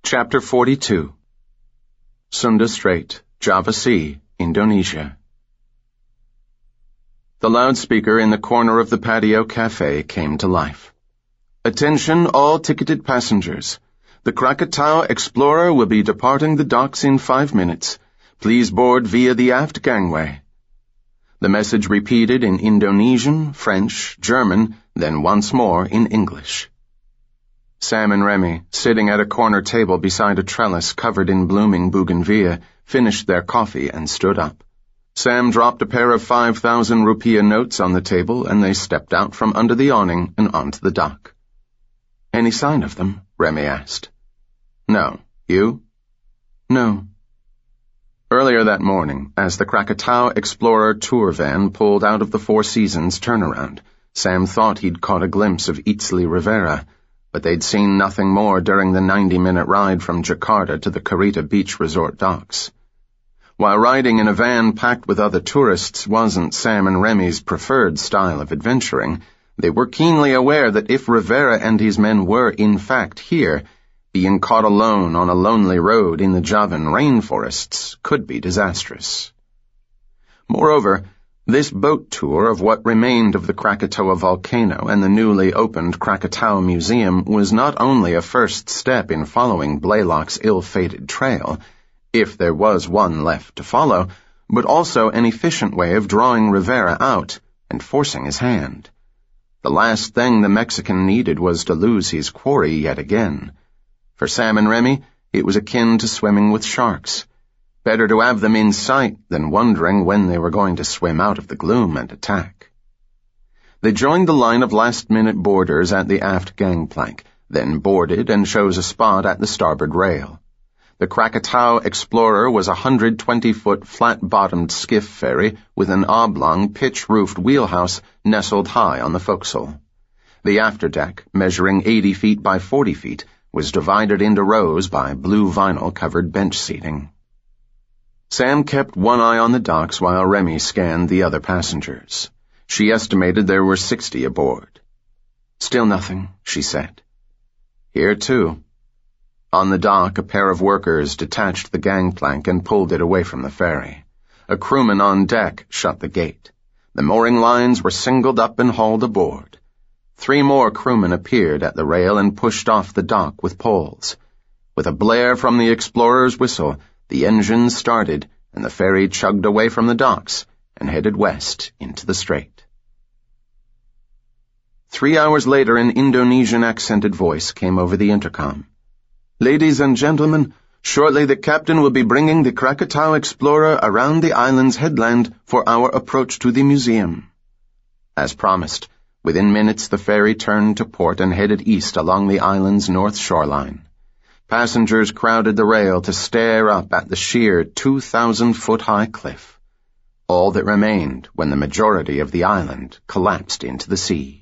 Chapter 42. Sunda Strait, Java Sea, Indonesia. The loudspeaker in the corner of the patio cafe came to life. Attention all ticketed passengers. The Krakatau Explorer will be departing the docks in 5 minutes. Please board via the aft gangway. The message repeated in Indonesian, French, German, then once more in English. Sam and Remy, sitting at a corner table beside a trellis covered in blooming bougainvillea, finished their coffee and stood up. Sam dropped a pair of 5,000 rupiah notes on the table, and they stepped out from under the awning and onto the dock. "Any sign of them?" Remy asked. "No. You?" "No." Earlier that morning, as the Krakatau Explorer tour van pulled out of the Four Seasons turnaround, Sam thought he'd caught a glimpse of Eetsley Rivera, but they'd seen nothing more during the 90-minute ride from Jakarta to the Karita Beach Resort docks. While riding in a van packed with other tourists wasn't Sam and Remy's preferred style of adventuring, they were keenly aware that if Rivera and his men were in fact here, being caught alone on a lonely road in the Javan rainforests could be disastrous. Moreover, this boat tour of what remained of the Krakatoa volcano and the newly opened Krakatau Museum was not only a first step in following Blaylock's ill-fated trail, if there was one left to follow, but also an efficient way of drawing Rivera out and forcing his hand. The last thing the Mexican needed was to lose his quarry yet again. For Sam and Remy, it was akin to swimming with sharks. Better to have them in sight than wondering when they were going to swim out of the gloom and attack. They joined the line of last-minute boarders at the aft gangplank, then boarded and chose a spot at the starboard rail. The Krakatau Explorer was a 120-foot flat-bottomed skiff ferry with an oblong, pitch-roofed wheelhouse nestled high on the forecastle. The afterdeck, measuring 80 feet by 40 feet, was divided into rows by blue vinyl-covered bench seating. Sam kept one eye on the docks while Remy scanned the other passengers. She estimated there were 60 aboard. "Still nothing," she said. "Here, too." On the dock, a pair of workers detached the gangplank and pulled it away from the ferry. A crewman on deck shut the gate. The mooring lines were singled up and hauled aboard. 3 more crewmen appeared at the rail and pushed off the dock with poles. With a blare from the Explorer's whistle, the engines started, and the ferry chugged away from the docks and headed west into the strait. 3 hours later, an Indonesian-accented voice came over the intercom. "Ladies and gentlemen, shortly the captain will be bringing the Krakatau Explorer around the island's headland for our approach to the museum." As promised, within minutes the ferry turned to port and headed east along the island's north shoreline. Passengers crowded the rail to stare up at the sheer 2,000-foot-high cliff, all that remained when the majority of the island collapsed into the sea.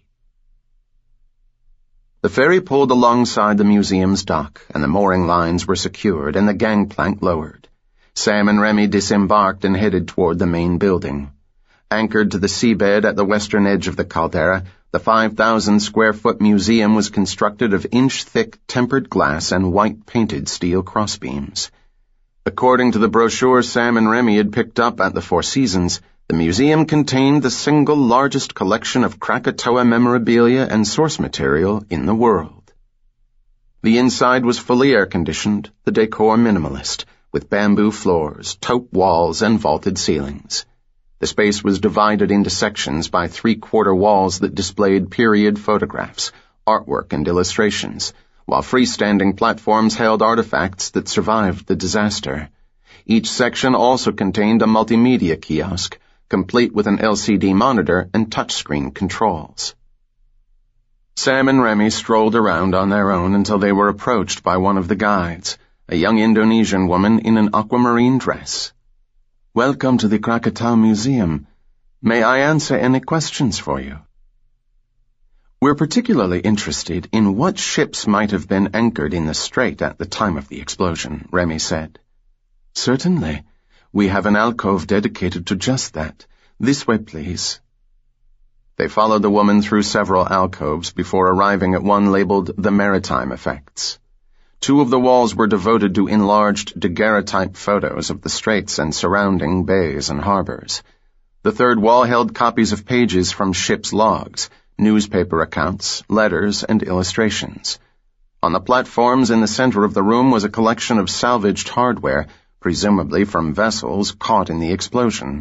The ferry pulled alongside the museum's dock, and the mooring lines were secured and the gangplank lowered. Sam and Remy disembarked and headed toward the main building. Anchored to the seabed at the western edge of the caldera, the 5,000-square-foot museum was constructed of inch-thick tempered glass and white-painted steel crossbeams. According to the brochure Sam and Remy had picked up at the Four Seasons, the museum contained the single largest collection of Krakatoa memorabilia and source material in the world. The inside was fully air-conditioned, the decor minimalist, with bamboo floors, taupe walls, and vaulted ceilings. The space was divided into sections by 3-quarter walls that displayed period photographs, artwork, and illustrations, while freestanding platforms held artifacts that survived the disaster. Each section also contained a multimedia kiosk, complete with an LCD monitor and touchscreen controls. Sam and Remy strolled around on their own until they were approached by one of the guides, a young Indonesian woman in an aquamarine dress. "Welcome to the Krakatau Museum. May I answer any questions for you?" "We're particularly interested in what ships might have been anchored in the strait at the time of the explosion," Remy said. "Certainly. We have an alcove dedicated to just that. This way, please." They followed the woman through several alcoves before arriving at one labeled The Maritime Effects. 2 of the walls were devoted to enlarged daguerreotype photos of the straits and surrounding bays and harbors. The 3rd wall held copies of pages from ships' logs, newspaper accounts, letters, and illustrations. On the platforms in the center of the room was a collection of salvaged hardware, presumably from vessels caught in the explosion.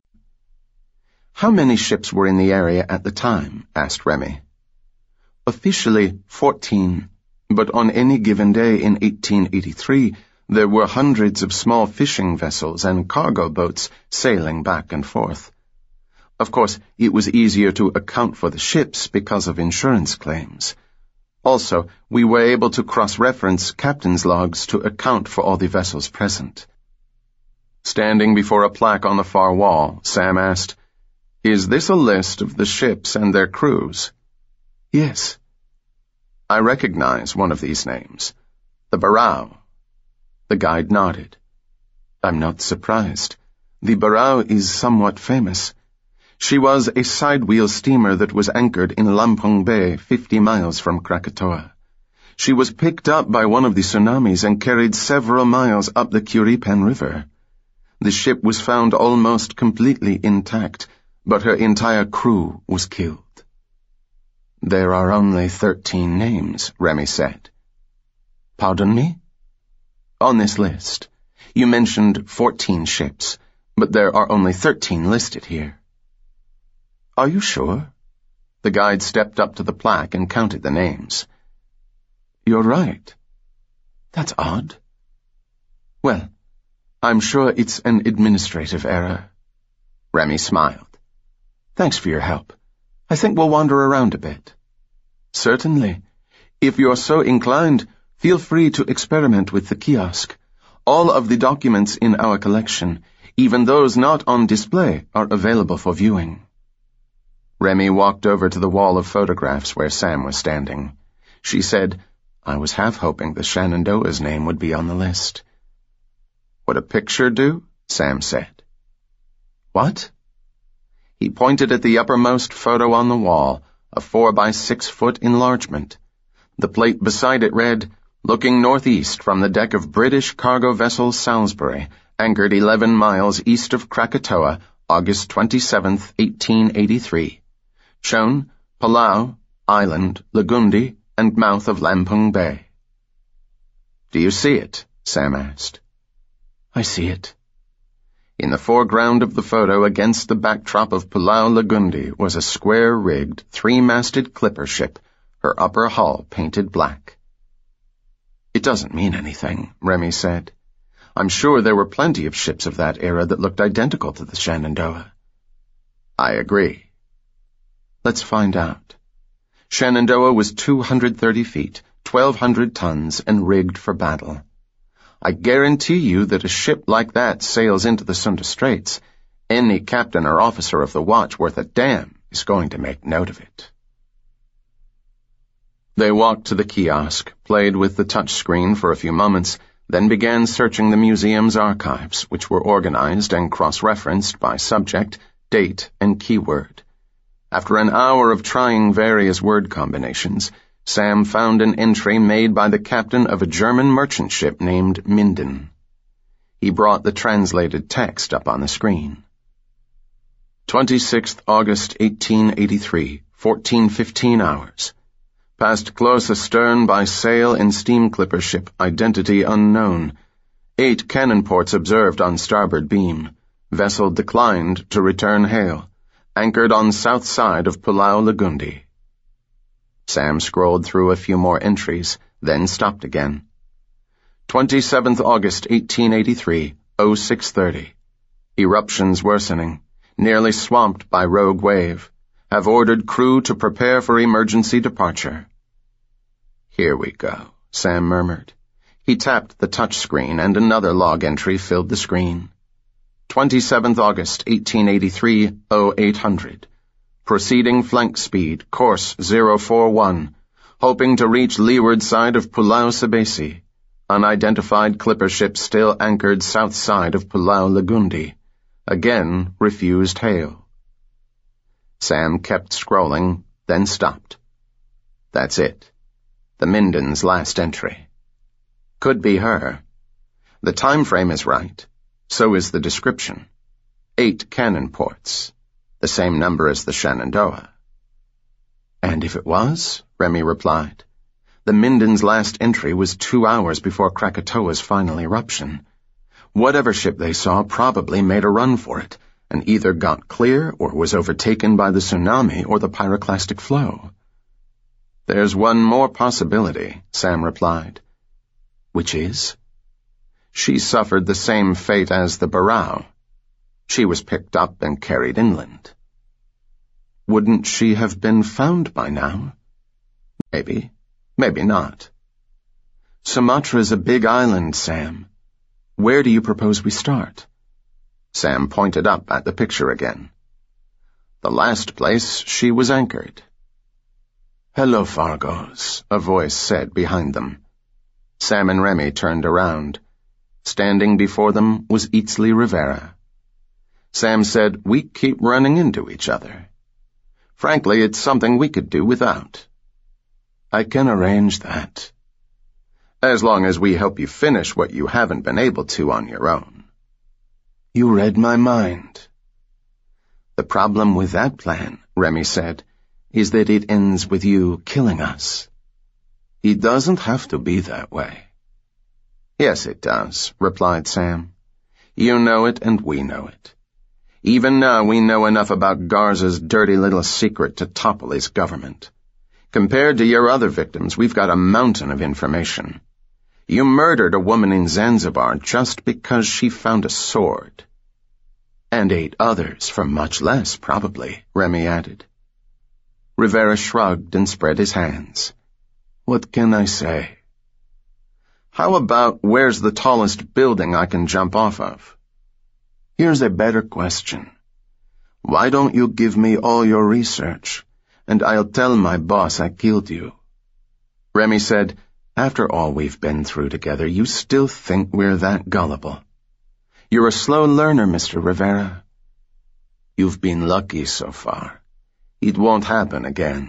"How many ships were in the area at the time?" asked Remy. "Officially 14, but on any given day in 1883, there were hundreds of small fishing vessels and cargo boats sailing back and forth. Of course, it was easier to account for the ships because of insurance claims. Also, we were able to cross-reference captain's logs to account for all the vessels present." Standing before a plaque on the far wall, Sam asked, "Is this a list of the ships and their crews?" "Yes." "I recognize one of these names. The Barao." The guide nodded. "I'm not surprised. The Barao is somewhat famous. She was a side-wheel steamer that was anchored in Lampung Bay, 50 miles from Krakatoa. She was picked up by one of the tsunamis and carried several miles up the Curipan River. The ship was found almost completely intact, but her entire crew was killed." "There are only 13 names," Remy said. "Pardon me?" "On this list. You mentioned 14 ships, but there are only 13 listed here." "Are you sure?" The guide stepped up to the plaque and counted the names. "You're right. That's odd. Well, I'm sure it's an administrative error." Remy smiled. "Thanks for your help. I think we'll wander around a bit." "Certainly. If you're so inclined, feel free to experiment with the kiosk. All of the documents in our collection, even those not on display, are available for viewing." Remy walked over to the wall of photographs where Sam was standing. She said, "I was half hoping the Shenandoah's name would be on the list." "Would a picture do?" Sam said. "What?" He pointed at the uppermost photo on the wall, a 4 by 6 foot enlargement. The plate beside it read, "Looking northeast from the deck of British cargo vessel Salisbury, anchored 11 miles east of Krakatoa, August 27, 1883. Shown, Palau, Island, Lagundi, and mouth of Lampung Bay." "Do you see it?" Sam asked. "I see it." In the foreground of the photo, against the backdrop of Palau Lagundi, was a square-rigged, 3-masted clipper ship, her upper hull painted black. "It doesn't mean anything," Remy said. "I'm sure there were plenty of ships of that era that looked identical to the Shenandoah." "I agree." "Let's find out." Shenandoah was 230 feet, 1,200 tons, and rigged for battle. I guarantee you that a ship like that sails into the Sunda Straits. Any captain or officer of the watch worth a damn is going to make note of it. They walked to the kiosk, played with the touchscreen for a few moments, then began searching the museum's archives, which were organized and cross-referenced by subject, date, and keyword. After an hour of trying various word combinations, Sam found an entry made by the captain of a German merchant ship named Minden. He brought the translated text up on the screen. 26th August 1883, 14:15 hours. Passed close astern by sail and steam clipper ship, identity unknown. 8 cannon ports observed on starboard beam. Vessel declined to return hail. Anchored on south side of Palau Lagundi. Sam scrolled through a few more entries, then stopped again. 27th August 1883, 06:30. Eruptions worsening. Nearly swamped by rogue wave. Have ordered crew to prepare for emergency departure. Here we go, Sam murmured. He tapped the touch screen and another log entry filled the screen. 27th August 1883, 0800. Proceeding flank speed, course 041. Hoping to reach leeward side of Pulau Sebesi. Unidentified clipper ship still anchored south side of Pulau Lagundi. Again refused hail. Sam kept scrolling, then stopped. That's it. The Minden's last entry. Could be her. The time frame is right. So is the description. 8 cannon ports. The same number as the Shenandoah. And if it was, Remy replied, the Minden's last entry was 2 hours before Krakatoa's final eruption. Whatever ship they saw probably made a run for it, and either got clear or was overtaken by the tsunami or the pyroclastic flow. There's one more possibility, Sam replied. Which is? She suffered the same fate as the Barao. She was picked up and carried inland. Wouldn't she have been found by now? Maybe. Maybe not. Sumatra's a big island, Sam. Where do you propose we start? Sam pointed up at the picture again. The last place she was anchored. Hello, Fargos, a voice said behind them. Sam and Remy turned around. Standing before them was Eatsley Rivera. Sam said, we keep running into each other. Frankly, it's something we could do without. I can arrange that. As long as we help you finish what you haven't been able to on your own. You read my mind. The problem with that plan, Remy said, is that it ends with you killing us. It doesn't have to be that way. Yes, it does, replied Sam. You know it and we know it. Even now we know enough about Garza's dirty little secret to topple his government. Compared to your other victims, we've got a mountain of information. You murdered a woman in Zanzibar just because she found a sword. And 8 others for much less, probably, Remy added. Rivera shrugged and spread his hands. What can I say? How about where's the tallest building I can jump off of? Here's a better question. Why don't you give me all your research, and I'll tell my boss I killed you? Remy said, after all we've been through together, you still think we're that gullible. You're a slow learner, Mr. Rivera. You've been lucky so far. It won't happen again.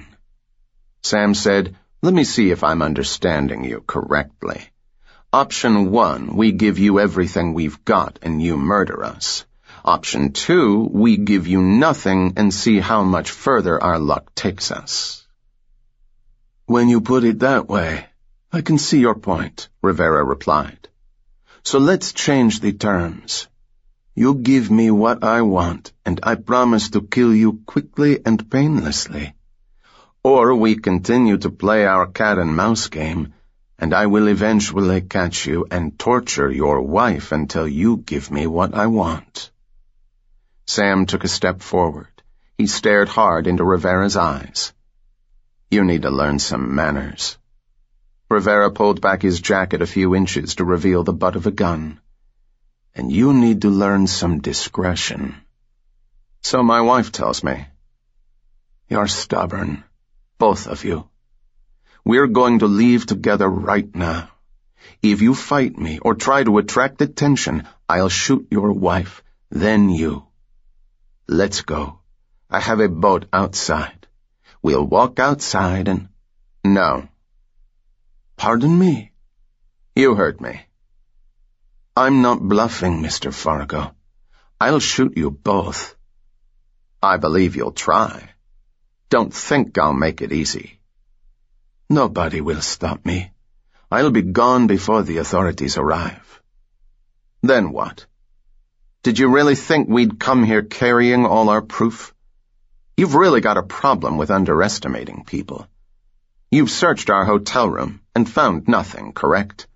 Sam said, let me see if I'm understanding you correctly. Option 1, we give you everything we've got and you murder us. Option 2, we give you nothing and see how much further our luck takes us. When you put it that way, I can see your point, Rivera replied. So let's change the terms. You give me what I want, and I promise to kill you quickly and painlessly. Or we continue to play our cat-and-mouse game, and I will eventually catch you and torture your wife until you give me what I want. Sam took a step forward. He stared hard into Rivera's eyes. You need to learn some manners. Rivera pulled back his jacket a few inches to reveal the butt of a gun. And you need to learn some discretion. So my wife tells me. You're stubborn, both of you. We're going to leave together right now. If you fight me or try to attract attention, I'll shoot your wife, then you. Let's go. I have a boat outside. We'll walk outside and... No. Pardon me? You heard me. I'm not bluffing, Mr. Fargo. I'll shoot you both. I believe you'll try. Don't think I'll make it easy. Nobody will stop me. I'll be gone before the authorities arrive. Then what? Did you really think we'd come here carrying all our proof? You've really got a problem with underestimating people. You've searched our hotel room and found nothing, correct?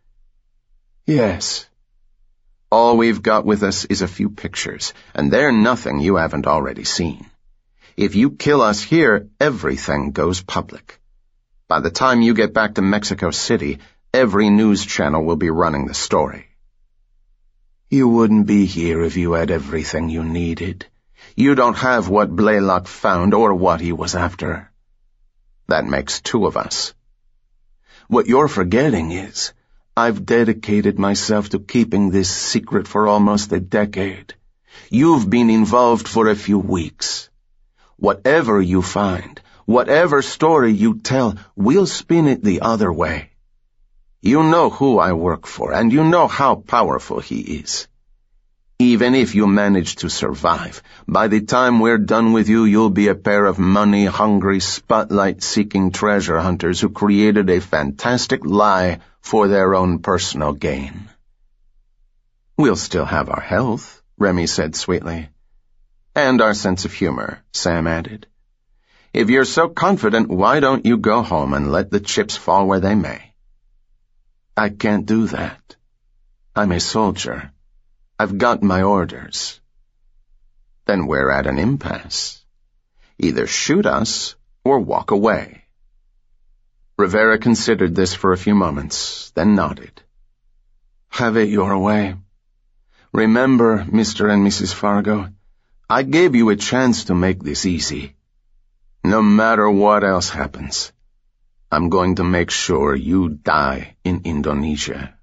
Yes. All we've got with us is a few pictures, and they're nothing you haven't already seen. If you kill us here, everything goes public. By the time you get back to Mexico City, every news channel will be running the story. You wouldn't be here if you had everything you needed. You don't have what Blaylock found or what he was after. That makes 2 of us. What you're forgetting is, I've dedicated myself to keeping this secret for almost a decade. You've been involved for a few weeks. Whatever you find, whatever story you tell, we'll spin it the other way. You know who I work for, and you know how powerful he is. Even if you manage to survive, by the time we're done with you, you'll be a pair of money-hungry, spotlight-seeking treasure hunters who created a fantastic lie for their own personal gain. We'll still have our health, Remy said sweetly. And our sense of humor, Sam added. If you're so confident, why don't you go home and let the chips fall where they may? I can't do that. I'm a soldier. I've got my orders. Then we're at an impasse. Either shoot us or walk away. Rivera considered this for a few moments, then nodded. Have it your way. Remember, Mr. and Mrs. Fargo, I gave you a chance to make this easy. No matter what else happens, I'm going to make sure you die in Indonesia.